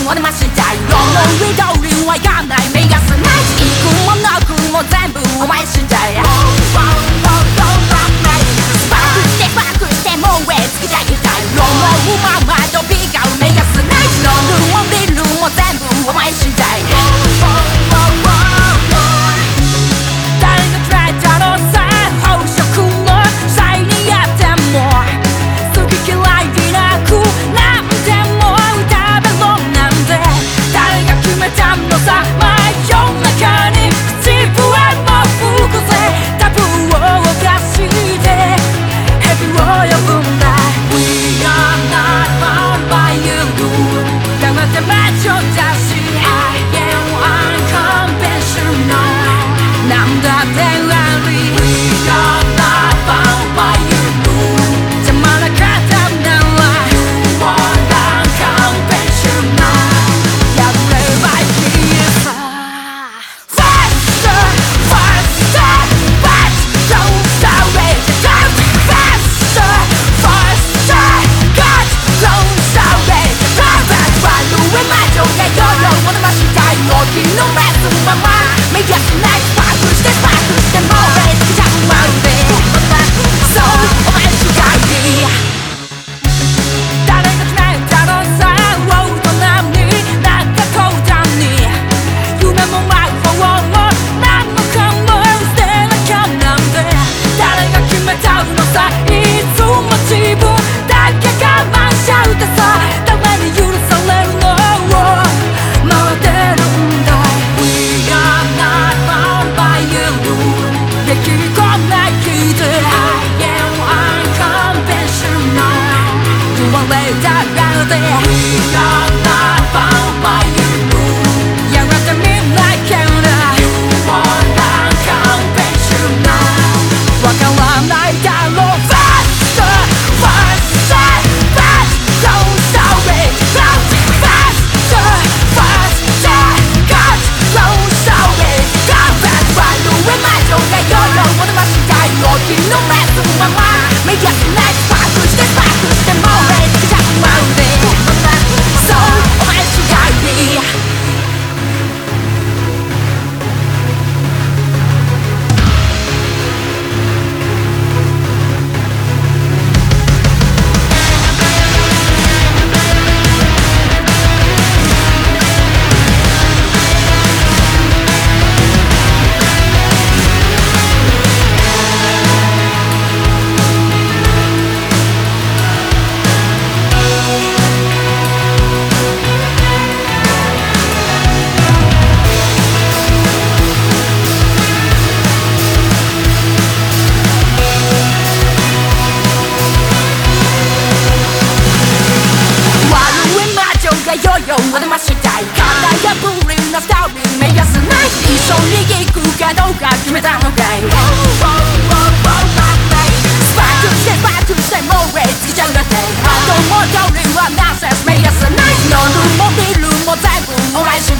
お出ましたい思い通りはいかない目がすない幾もなくも全部お前次第スパークしてスパークしてもう上つけちゃいたい思うまま飛び交う目がすない乗るも出るも全部お前次第お出ましたい型破りなスターリー目安ない一緒に行くかどうか決めたのかいスパークしてスパークしてもう上つけちゃうだってあとも通りはナンセンス目安ない乗るも見るも全部お前し